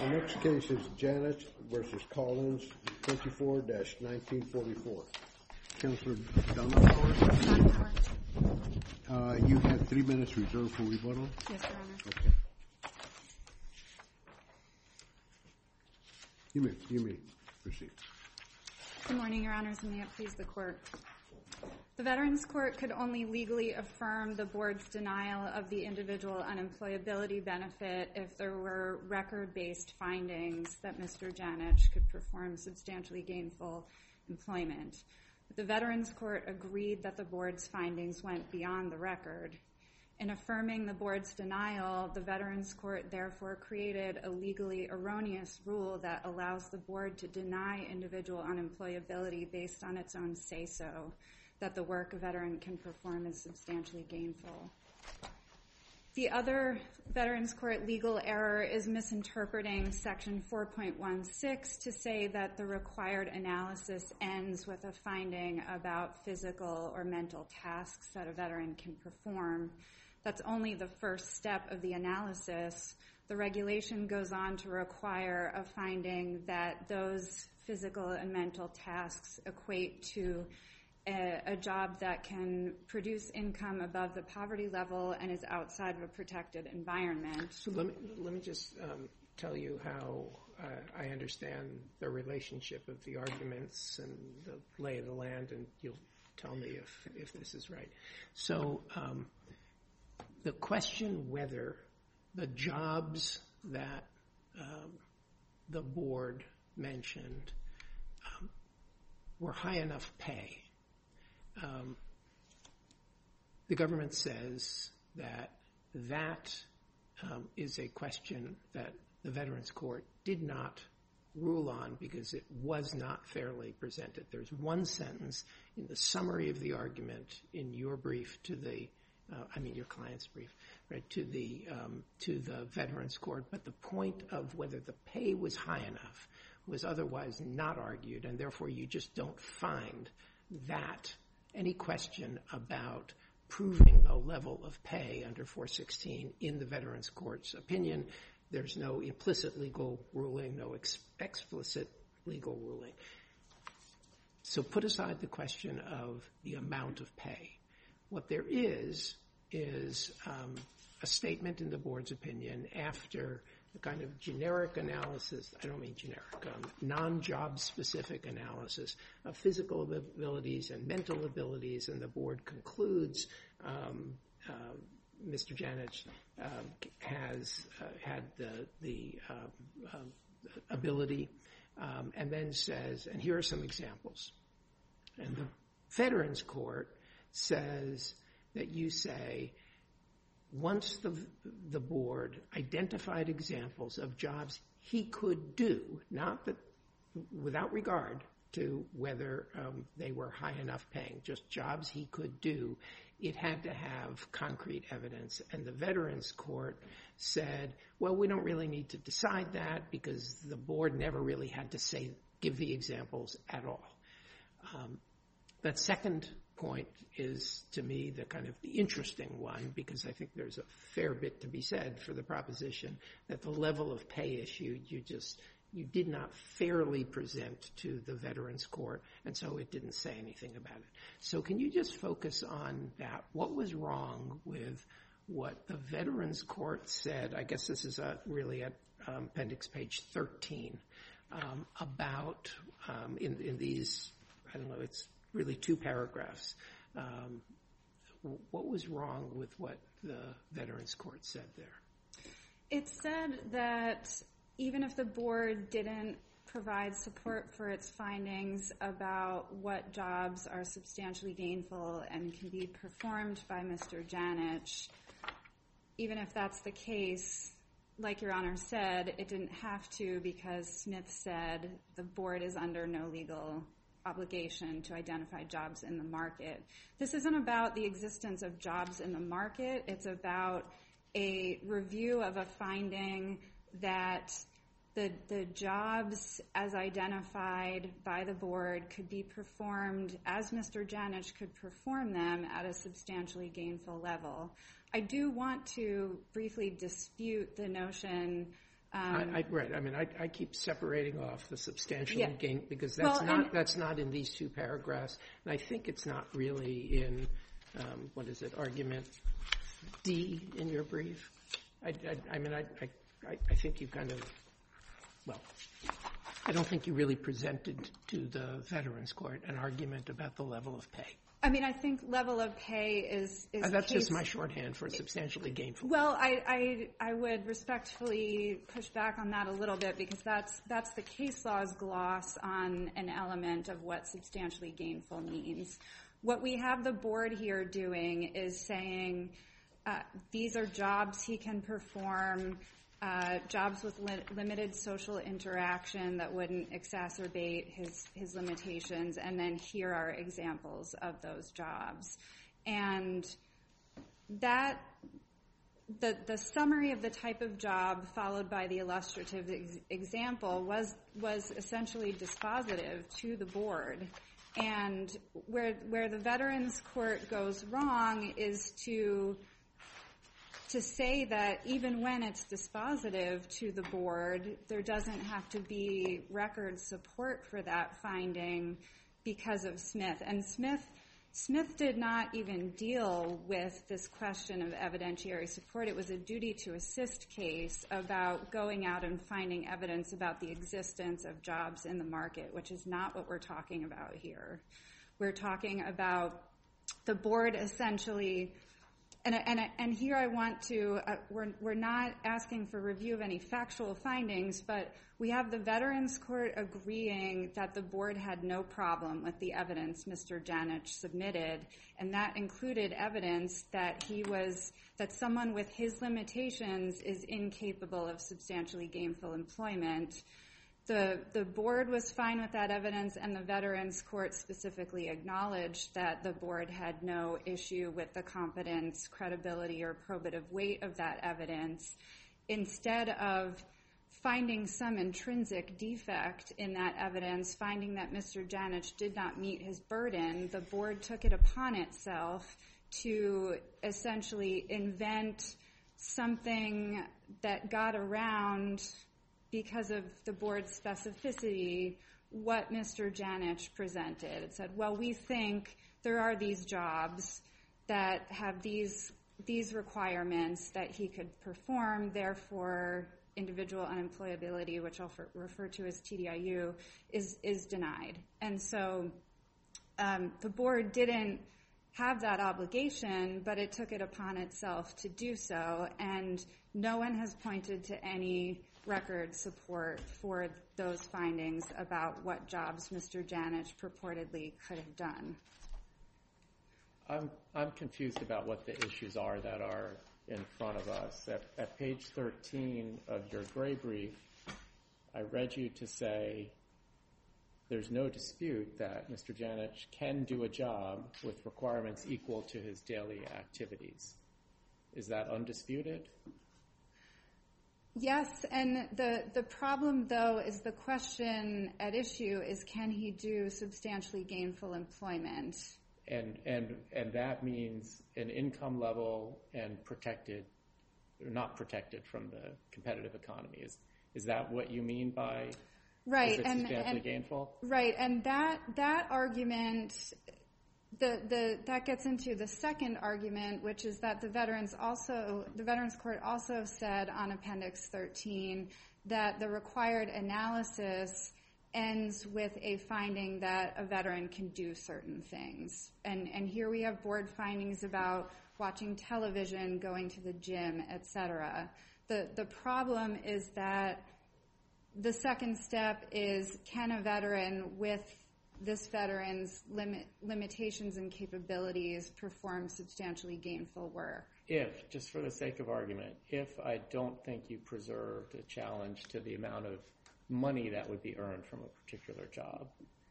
The next case is Janich versus Collins, 24-1944. Counselor Donahauer, you have 3 minutes reserved for rebuttal. Yes, Your Honor. Okay. You may proceed. Good morning, Your Honors, and may it please the Court. The Veterans Court could only legally affirm the Board's denial of the individual unemployability benefit if there were record-based findings that Mr. Janich could perform substantially gainful employment. But the Veterans Court agreed that the Board's findings went beyond the record. In affirming the Board's denial, the Veterans Court therefore created a legally erroneous rule that allows the Board to deny individual unemployability based on its own say-so, that the work a veteran can perform is substantially gainful. The other Veterans Court legal error is misinterpreting Section 4.16 to say that the required analysis ends with a finding about physical or mental tasks that a veteran can perform. That's only the first step of the analysis. The regulation goes on to require a finding that those physical and mental tasks equate to a job that can produce income above the poverty level and is outside of a protected environment. So let me just tell you how I understand the relationship of the arguments and the lay of the land, and you'll tell me if this is right. So the question whether the jobs that the Board mentioned were high enough pay. The government says that is a question that the Veterans Court did not rule on because it was not fairly presented. There's one sentence in the summary of the argument in your brief to the, your client's brief, right, to the Veterans Court, but the point of whether the pay was high enough was otherwise not argued, and therefore you just don't find that any question about proving a level of pay under 416 in the Veterans Court's opinion. There's no implicit legal ruling, no explicit legal ruling. So put aside the question of the amount of pay. What there is a statement in the Board's opinion after the kind of generic analysis, I don't mean generic, non-job specific analysis of physical abilities and mental abilities, and the Board concludes Mr. Janich has had the ability, and then says, and here are some examples. And the Veterans Court says that you say, once the Board identified examples of jobs he could do, not that without regard to whether they were high enough paying, just jobs he could do, it had to have concrete evidence. And the Veterans Court said, well, we don't really need to decide that because the Board never really had to give the examples at all. That second point is, to me, the kind of the interesting one, because I think there's a fair bit to be said for the proposition that the level of pay issue you did not fairly present to the Veterans Court, and so it didn't say anything about it. So can you just focus on that? What was wrong with what the Veterans Court said? I guess this is really at appendix page 13 about in these, I don't know, it's really 2 paragraphs. What was wrong with what the Veterans Court said there? It said that even if the Board didn't provide support for its findings about what jobs are substantially gainful and can be performed by Mr. Janich, even if that's the case, like Your Honor said, it didn't have to because Smith said the Board is under no legal obligation to identify jobs in the market. This isn't about the existence of jobs in the market. It's about a review of a finding that the jobs as identified by the Board could be performed as Mr. Janich could perform them at a substantially gainful level. I do want to briefly dispute the notion Right. I mean, I keep separating off the substantially gain because that's not in these two paragraphs, and I think it's not really in argument D in your brief. I think you I don't think you really presented to the Veterans Court an argument about the level of pay. I mean, I think level of pay is that's just my shorthand for substantially gainful. Well, I would respectfully push back on that a little bit because that's the case law's gloss on an element of what substantially gainful means. What we have the board here doing is saying these are jobs he can perform, jobs with limited social interaction that wouldn't exacerbate his limitations, and then here are examples of those jobs. And that the summary of the type of job followed by the illustrative example was essentially dispositive to the board. And where the Veterans Court goes wrong is to say that even when it's dispositive to the board, there doesn't have to be record support for that finding because of Smith. And Smith did not even deal with this question of evidentiary support. It was a duty to assist case about going out and finding evidence about the existence of jobs in the market, which is not what we're talking about here. We're talking about the board essentially. And here I want to, we're not asking for review of any factual findings, but we have the Veterans Court agreeing that the board had no problem with the evidence Mr. Janich submitted, and that included evidence that that someone with his limitations is incapable of substantially gainful employment. The board was fine with that evidence, and the Veterans Court specifically acknowledged that the board had no issue with the competence, credibility, or probative weight of that evidence. Instead of finding some intrinsic defect in that evidence, finding that Mr. Janich did not meet his burden, the board took it upon itself to essentially invent something that got around, because of the board's specificity, what Mr. Janich presented. It said, well, we think there are these jobs that have these requirements that he could perform, therefore individual unemployability, which I'll refer to as TDIU, is denied. And so the board didn't have that obligation, but it took it upon itself to do so, and no one has pointed to any record support for those findings about what jobs Mr. Janich purportedly could have done. I'm confused about what the issues are that are in front of us. At page 13 of your gray brief, I read you to say there's no dispute that Mr. Janich can do a job with requirements equal to his daily activities. Is that undisputed? Yes, and the problem, though, is the question at issue is, can he do substantially gainful employment? And that means an income level and protected, or not protected from the competitive economy. Is that what you mean by right, is it substantially gainful? Right, and that argument, that gets into the second argument, which is that the Veterans Court also said on Appendix 13 that the required analysis ends with a finding that a veteran can do certain things. And here we have board findings about watching television, going to the gym, etc. The problem is that the second step is, can a veteran with this veteran's limitations and capabilities perform substantially gainful work? If, just for the sake of argument, if I don't think you preserved a challenge to the amount of money that would be earned from a particular job,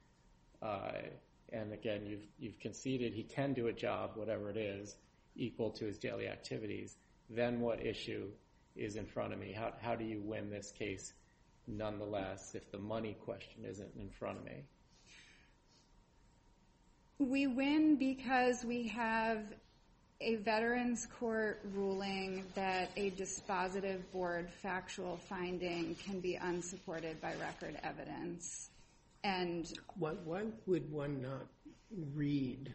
and again, you've conceded he can do a job, whatever it is, equal to his daily activities, then what issue is in front of me? How do you win this case nonetheless if the money question isn't in front of me? We win because we have a Veterans Court ruling that a dispositive board factual finding can be unsupported by record evidence. And why would one not read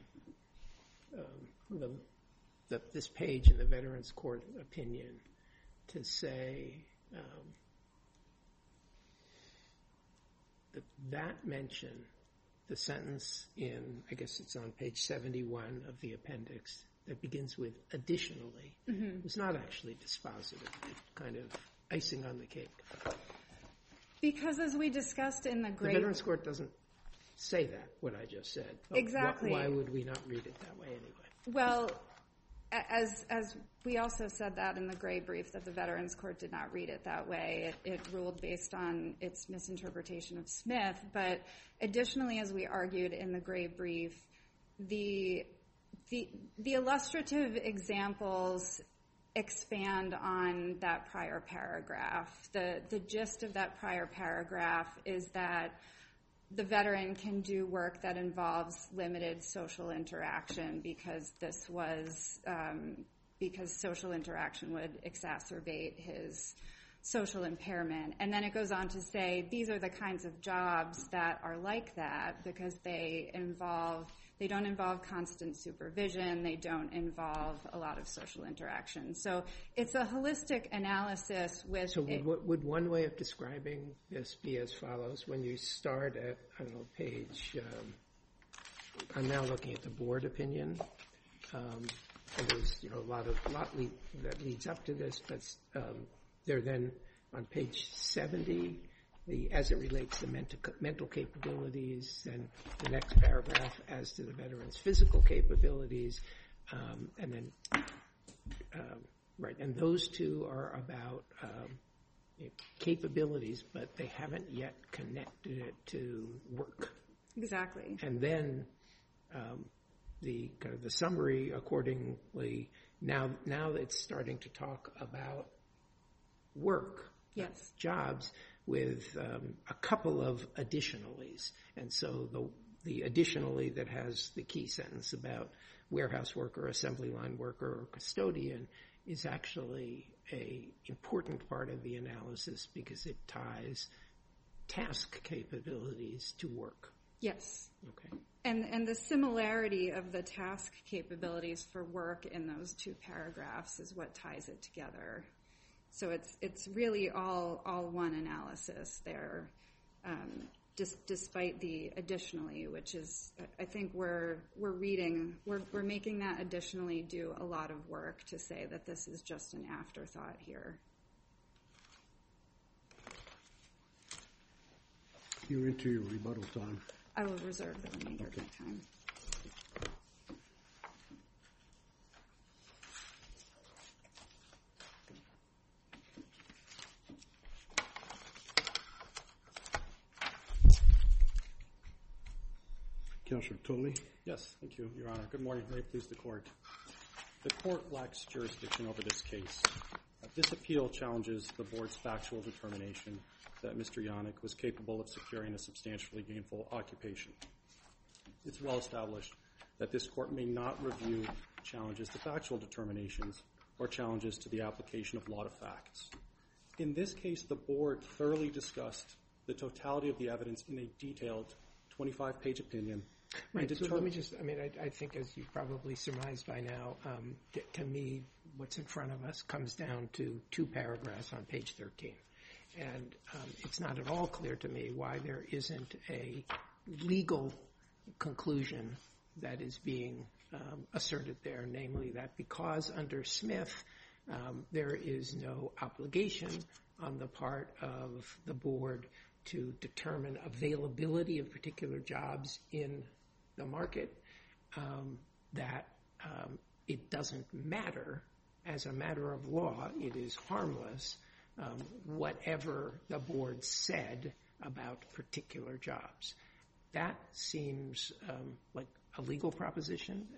this page in the Veterans Court opinion to say that mention, the sentence in, I guess it's on page 71 of the appendix, that begins with additionally, is not actually dispositive. It's kind of icing on the cake. because as we discussed in the The Veterans Court doesn't say that, what I just said. Exactly. Why would we not read it that way anyway? Well, as we also said that in the gray brief, that the Veterans Court did not read it that way. It ruled based on its misinterpretation of Smith. But additionally, as we argued in the gray brief, the illustrative examples expand on that prior paragraph. The gist of that prior paragraph is that the veteran can do work that involves limited social interaction because social interaction would exacerbate his social impairment. And then it goes on to say these are the kinds of jobs that are like that because they don't involve constant supervision, they don't involve a lot of social interaction. So it's a holistic analysis with... So would one way of describing this be as follows? When you start at, I don't know, page... I'm now looking at the board opinion. And there's a lot that leads up to this, but they're then on page 70, as it relates to mental capabilities, and the next paragraph as to the veteran's physical capabilities, and then and those two are about capabilities, but they haven't yet connected it to work. Exactly. And then the summary accordingly, now it's starting to talk about work, yes, jobs, with a couple of additionallys. And so the additionally that has the key sentence about warehouse worker, assembly line worker, or custodian is actually a important part of the analysis because it ties task capabilities to work. Yes. Okay. And the similarity of the task capabilities for work in those two paragraphs is what ties it together. So it's really all one analysis there, despite the additionally, which is, I think we're making that additionally do a lot of work to say that this is just an afterthought here. You're into your rebuttal time. I will reserve the remainder of my time. Councilor Tully. Yes, thank you, Your Honor. Good morning. May it please the Court. The Court lacks jurisdiction over this case. This appeal challenges the Board's factual determination that Mr. Yannick was capable of securing a substantially gainful occupation. It's well established that this Court may not review challenges to factual determinations or challenges to the application of law to facts. In this case, the Board thoroughly discussed the totality of the evidence in a detailed 25-page opinion. Right, so let me just, I think as you've probably surmised by now, to me, what's in front of us comes down to two paragraphs on page 13. And it's not at all clear to me why there isn't a legal conclusion that is being asserted there, namely that because under Smith, there is no obligation on the part of the Board to determine availability of particular jobs in the market, that it doesn't matter as a matter of law, it is harmless, whatever the Board said about particular jobs. That seems like a legal proposition,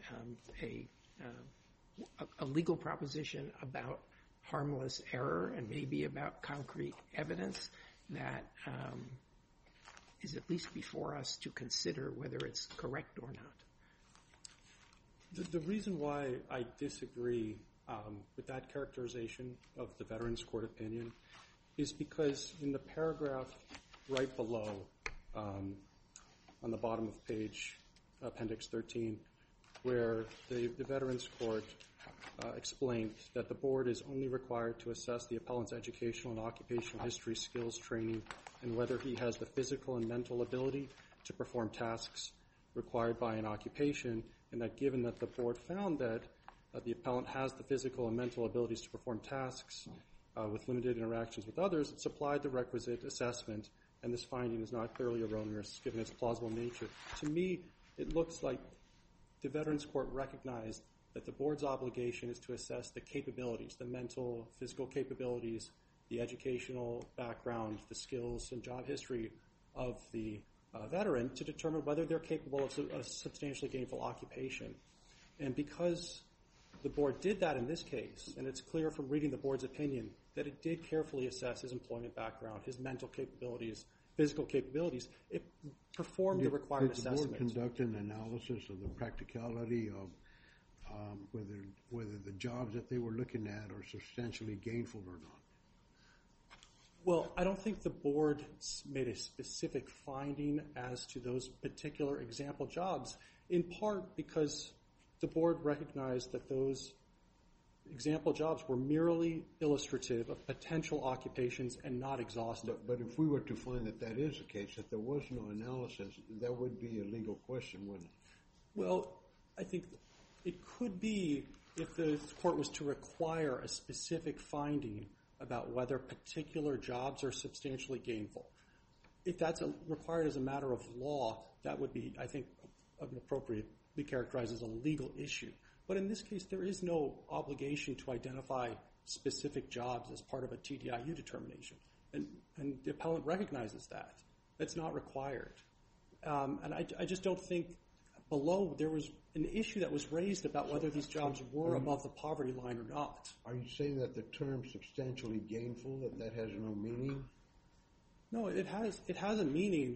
a legal proposition about harmless error and maybe about concrete evidence that is at least before us to consider whether it's correct or not. The reason why I disagree with that characterization of the Veterans Court opinion is because in the paragraph right below, on the bottom of page Appendix 13, where the Veterans Court explained that the board is only required to assess the appellant's educational and occupational history, skills, training, and whether he has the physical and mental ability to perform tasks required by an occupation, and that given that the board found that the appellant has the physical and mental abilities to perform tasks with limited interactions with others, it supplied the requisite assessment, and this finding is not clearly erroneous given its plausible nature. To me, it looks like the Veterans Court recognized that the board's obligation is to assess the capabilities, the mental, physical capabilities, the educational background, the skills and job history of the veteran to determine whether they're capable of a substantially gainful occupation. And because the board did that in this case, and it's clear from reading the board's opinion that it did carefully assess his employment background, his mental capabilities, physical capabilities, it performed the required assessment. Did the board conduct an analysis of the practicality of whether the jobs that they were looking at are substantially gainful or not? Well, I don't think the board made a specific finding as to those particular example jobs, in part because the board recognized that those example jobs were merely illustrative of potential occupations and not exhaustive. But if we were to find that that is the case, that there was no analysis, that would be a legal question, wouldn't it? Well, I think it could be if the court was to require a specific finding about whether particular jobs are substantially gainful. If that's required as a matter of law, that would be, I think, appropriately characterized as a legal issue. But in this case, there is no obligation to identify specific jobs as part of a TDIU determination. And the appellant recognizes that. It's not required. And I just don't think below there was an issue that was raised about whether these jobs were above the poverty line or not. Are you saying that the term substantially gainful, that has no meaning? No, it has a meaning.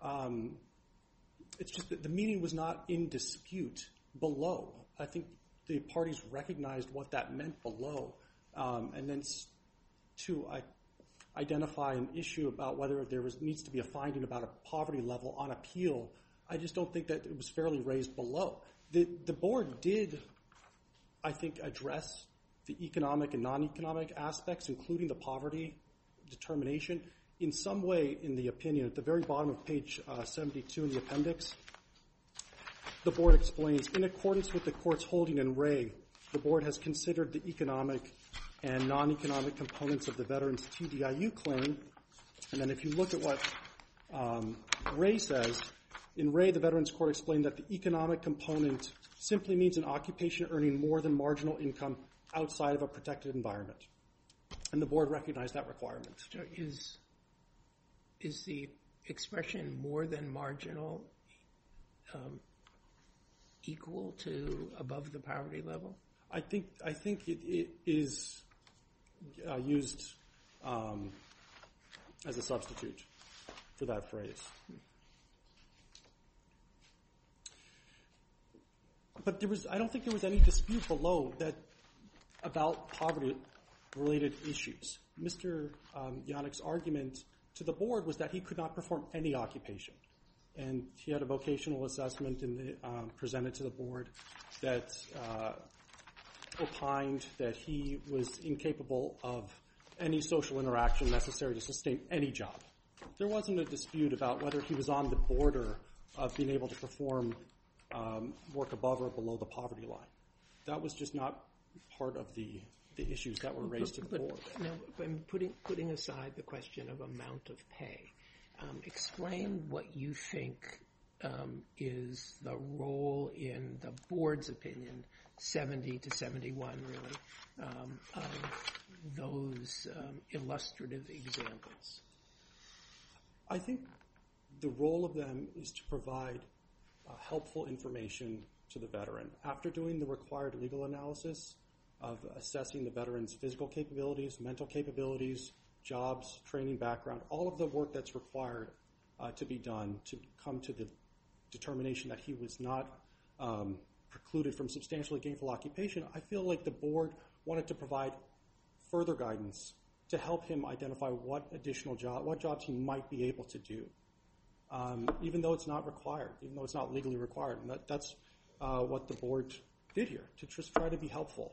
It's just that the meaning was not in dispute below. I think the parties recognized what that meant below. And then to identify an issue about whether there needs to be a finding about a poverty level on appeal, I just don't think that it was fairly raised below. The board did, I think, address the economic and non-economic aspects, including the poverty determination, in some way in the opinion. At the very bottom of page 72 in the appendix, the board explains, in accordance with the court's holding in Ray, the board has considered the economic and non-economic components of the veteran's TDIU claim. And then if you look at what Ray says, in Ray, the Veterans Court explained that the economic component simply means an occupation earning more than marginal income outside of a protected environment. And the board recognized that requirement. So is the expression more than marginal equal to above the poverty level? I think it is used as a substitute for that phrase. But I don't think there was any dispute below that about poverty-related issues. Mr. Yannick's argument to the board was that he could not perform any occupation. And he had a vocational assessment presented to the board that opined that he was incapable of any social interaction necessary to sustain any job. There wasn't a dispute about whether he was on the border of being able to perform work above or below the poverty line. That was just not part of the issues that were raised to the board. Now, putting aside the question of amount of pay, explain what you think is the role in the board's opinion, 70 to 71 really, of those illustrative examples. I think the role of them is to provide helpful information to the veteran. After doing the required legal analysis of assessing the veteran's physical capabilities, mental capabilities, jobs, training background, all of the work that's required to be done to come to the determination that he was not precluded from substantially gainful occupation, I feel like the board wanted to provide further guidance to help him identify what jobs he might be able to do, even though it's not required, even though it's not legally required. And that's what the board did here, to just try to be helpful.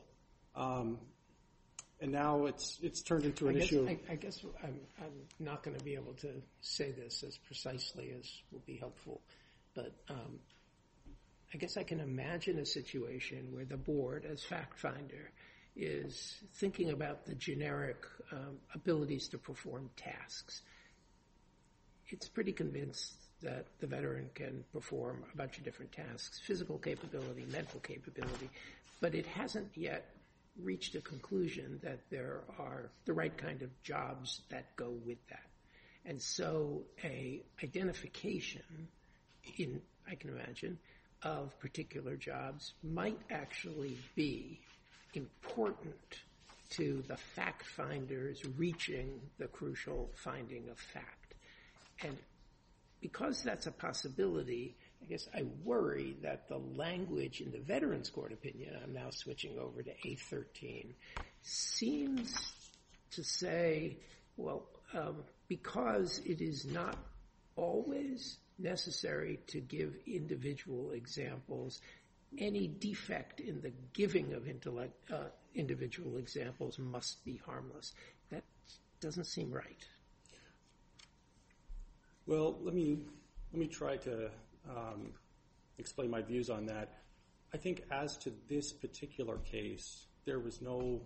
And now it's turned into an issue. I guess I'm not going to be able to say this as precisely as will be helpful, but I guess I can imagine a situation where the board, as fact finder, is thinking about the generic abilities to perform tasks. It's pretty convinced that the veteran can perform a bunch of different tasks, physical capability, mental capability, but it hasn't yet reached a conclusion that there are the right kind of jobs that go with that. And so a identification, I can imagine, of particular jobs might actually be important to the fact finders reaching the crucial finding of fact. And because that's a possibility, I guess I worry that the language in the Veterans Court opinion, I'm now switching over to A13, seems to say, well, because it is not always necessary to give individual examples, any defect in the giving of individual examples must be harmless. That doesn't seem right. Well, let me try to explain my views on that. I think as to this particular case, there was no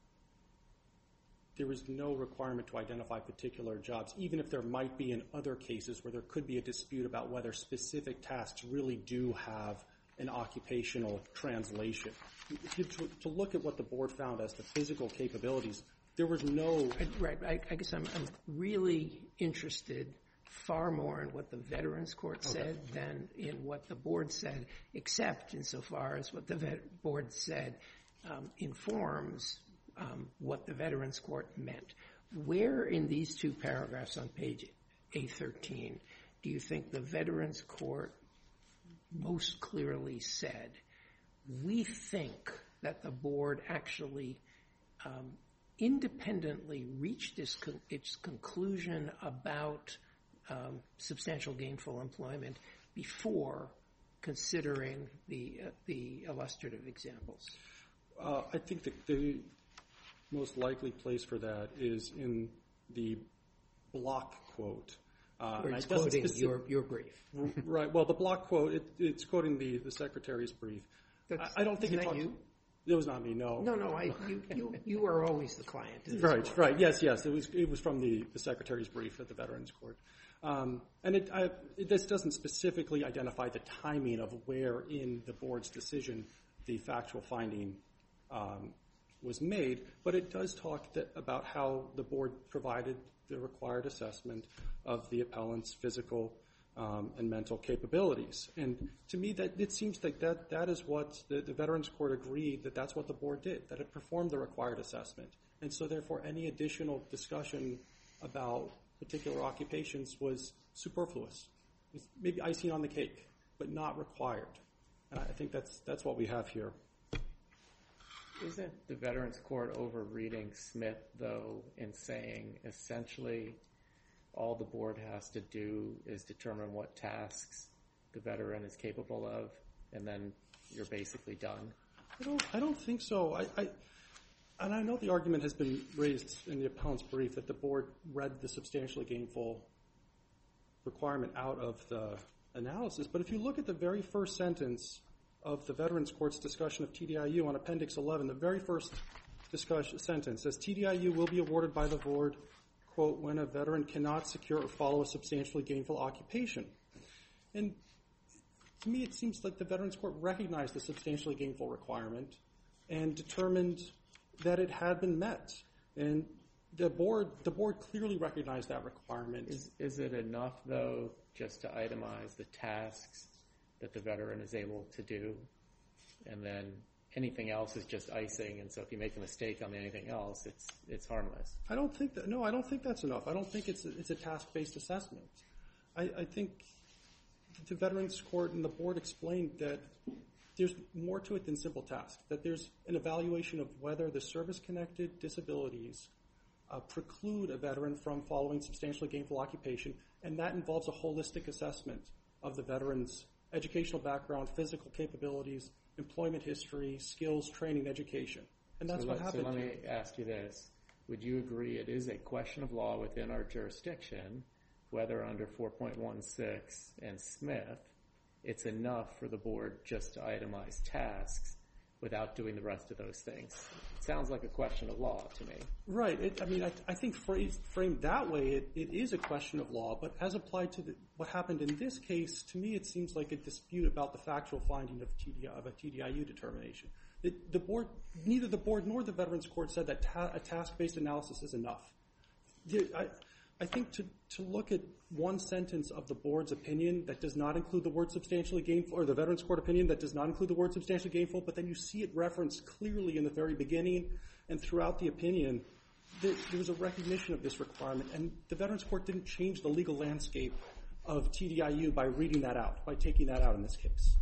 requirement to identify particular jobs, even if there might be in other cases where there could be a dispute about whether specific tasks really do have an occupational translation. To look at what the board found as the physical capabilities, there was no... Right. I guess I'm really interested far more in what the Veterans Court said than in what the board said, except insofar as what the board said informs what the Veterans Court meant. Where in these two paragraphs on page A13 do you think the Veterans Court most clearly said, we think that the board actually independently reached its conclusion about substantial gainful employment before considering the illustrative examples? I think that the most likely place for that is in the block quote. Where it's quoting your brief. Right. Well, the block quote, it's quoting the Secretary's brief. I don't think it was not me, no. No, you are always the client. Right. Yes. It was from the Secretary's brief at the Veterans Court. And this doesn't specifically identify the timing of where in the board's decision the factual finding was made, but it does talk about how the board provided the required assessment of the appellant's physical and mental capabilities. And to me, that it seems like that is what the Veterans Court agreed that that's what the board did, that it performed the required assessment. And so therefore, any additional discussion about particular occupations was superfluous. It's maybe icing on the cake, but not required. And I think that's what we have here. Isn't the Veterans Court overreading Smith, though, in saying essentially all the board has to do is determine what tasks the veteran is capable of, and then you're basically done? I don't think so. And I know the argument has been raised in the appellant's brief that the board read the substantially gainful requirement out of the analysis, but if you look at the very first sentence of the Veterans Court's discussion of TDIU on Appendix 11, the very first sentence says, TDIU will be awarded by the board, quote, when a veteran cannot secure or follow a substantially gainful occupation. And to me, it seems like the Veterans Court recognized the substantially gainful requirement and determined that it had been met. And the board clearly recognized that requirement. Is it enough, though, just to itemize the tasks that the veteran is able to do, and then anything else is just icing, and so if you make a mistake on anything else, it's harmless? I don't think that's enough. I don't think it's a task-based assessment. I think the Veterans Court and the board explained that there's more to it than simple task, that there's an evaluation of whether the service-connected disabilities preclude a veteran from following substantially gainful occupation, and that involves a holistic assessment of the veteran's educational background, physical capabilities, employment history, skills, training, education. And that's what happened. So let me ask you this. Would you agree it is a question of law within our jurisdiction whether under 4.16 and Smith it's enough for the board just to itemize tasks without doing the rest of those things? It sounds like a question of law to me. Right. I think framed that way, it is a question of law, but as applied to what happened in this case, to me it seems like a dispute about the factual finding of a TDIU determination. Neither the board nor the Veterans Court said that a task-based analysis is enough. I think to look at one sentence of the board's opinion that does not include the word substantially gainful, or the Veterans Court opinion that does not include the word substantially gainful, but then you see it referenced clearly in the very beginning and throughout the opinion, there was a recognition of this requirement, and the Veterans Court didn't change the legal landscape of TDIU by reading that out, by taking that out in this case.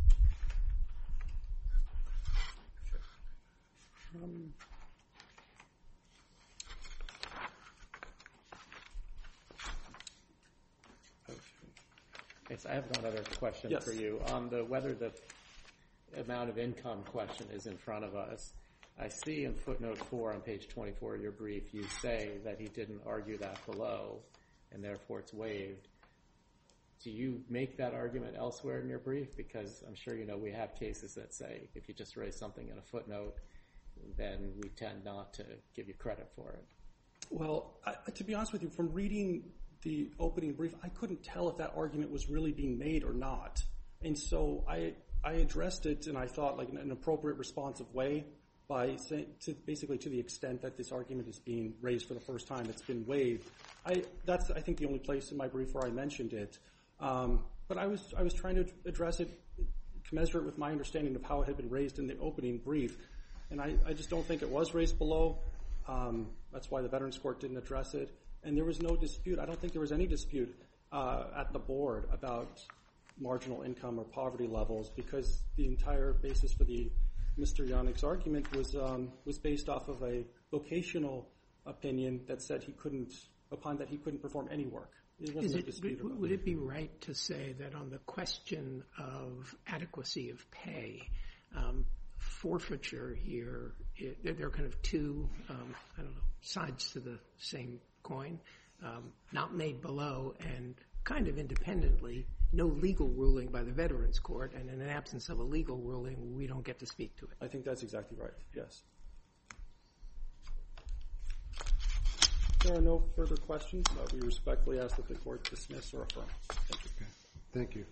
I have one other question for you. On whether the amount of income question is in front of us, I see in footnote 4 on page 24 of your brief, you say that he didn't argue that below, and therefore it's waived. Do you make that argument elsewhere in your brief? Because I'm sure you know we have cases that say if you just raise something in a footnote, then we tend not to give you credit for it. Well, to be honest with you, from reading the opening brief, I couldn't tell if that argument was really being made or not. And so I addressed it, and I thought like in an appropriate responsive way by saying basically to the extent that this argument is being raised for the first time, it's been waived. That's, I think, the only place in my brief where I mentioned it. But I was trying to address it commensurate with my understanding of how it had been raised in the opening brief. And I just don't think it was raised below. That's why the Veterans Court didn't address it. And there was no dispute. I don't think there was any dispute at the board about marginal income or poverty levels, because the entire basis for Mr. Yannick's argument was based off of a vocational opinion that said he couldn't perform any work. There wasn't a dispute about would it be right to say that on the question of adequacy of pay, forfeiture here, there are kind of two, sides to the same coin, not made below and kind of independently, no legal ruling by the Veterans Court, and in an absence of a legal ruling, we don't get to speak to it. I think that's exactly right, yes. If there are no further questions, we respectfully ask that the Court dismiss or affirm. Thank you. Okay. Thank you.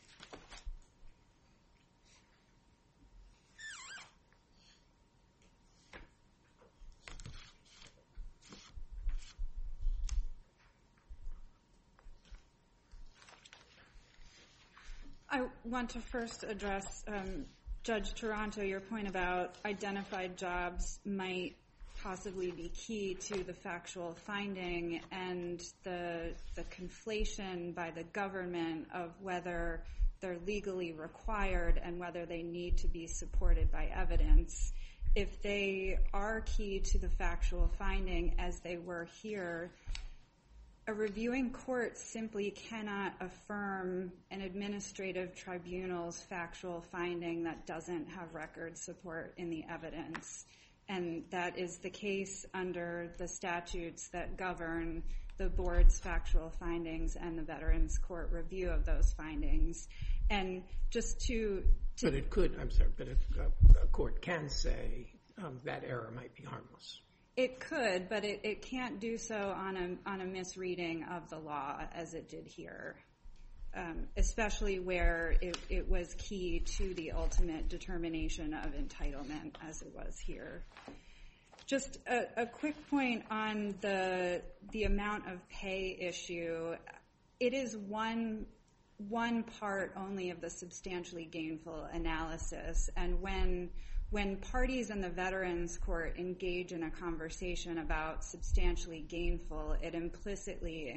I want to first address, Judge Toronto, your point about identified jobs might possibly be key to the factual finding, and the conflation by the government of whether they're legally required and whether they need to be supported by evidence. If they are key to the factual finding, as they were here, a reviewing court simply cannot affirm an administrative tribunal's factual finding that doesn't have record support in the evidence. And that is the case under the statutes that govern the board's factual findings and the Veterans Court review of those findings. And just to but it could, but a court can say that error might be harmless. It could, but it can't do so on a misreading of the law as it did here, especially where it was key to the ultimate determination of entitlement as it was here. Just a quick point on the amount of pay issue. It is one part only of the substantially gainful analysis, and when parties in the Veterans Court engage in a conversation about substantially gainful, it implicitly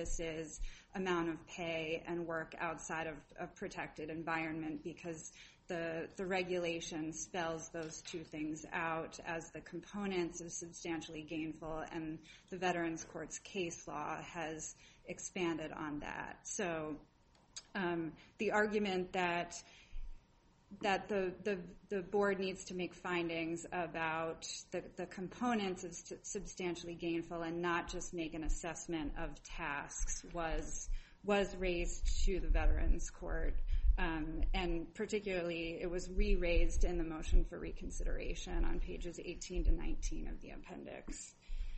encompasses amount of pay and work outside of a protected environment, because the regulation spells those two things out as the components of substantially gainful, and the Veterans Court's case law has expanded on that. So the argument that the board needs to make findings about the components of substantially gainful and not just make an assessment of tasks was raised to the Veterans Court, and particularly it was re-raised in the motion for reconsideration on pages 18 to 19 of the appendix.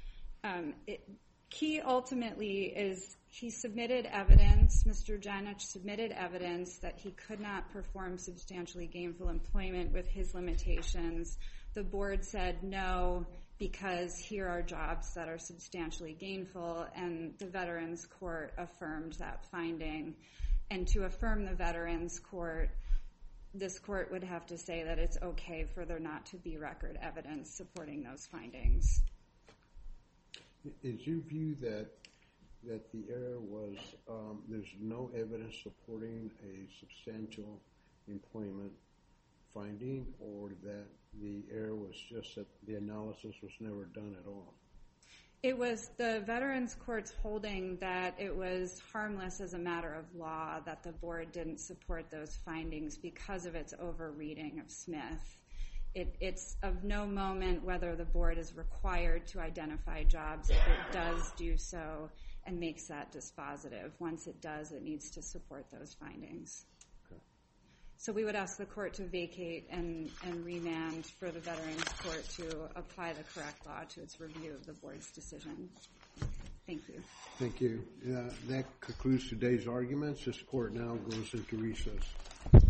Key ultimately is he submitted evidence, Mr. Janich submitted evidence that he could not perform substantially gainful employment with his limitations. The board said no, because here are jobs that are substantially gainful, and the Veterans Court affirmed that finding. And to affirm the Veterans Court, this court would have to say that it's okay for there not to be record evidence supporting those findings. Is your view that the error was there's no evidence supporting a substantial employment finding, or that the error was just that the analysis was never done at all? It was the Veterans Court's holding that it was harmless as a matter of law that the board didn't support those findings because of its over-reading of Smith. It's of no moment whether the board is required to identify jobs. If it does do so and makes that dispositive, once it does, it needs to support those findings. Okay. So we would ask the court to vacate and remand for the Veterans Court to apply the correct law to its review of the board's decision. Thank you. Thank you. That concludes today's arguments. This court now goes into recess.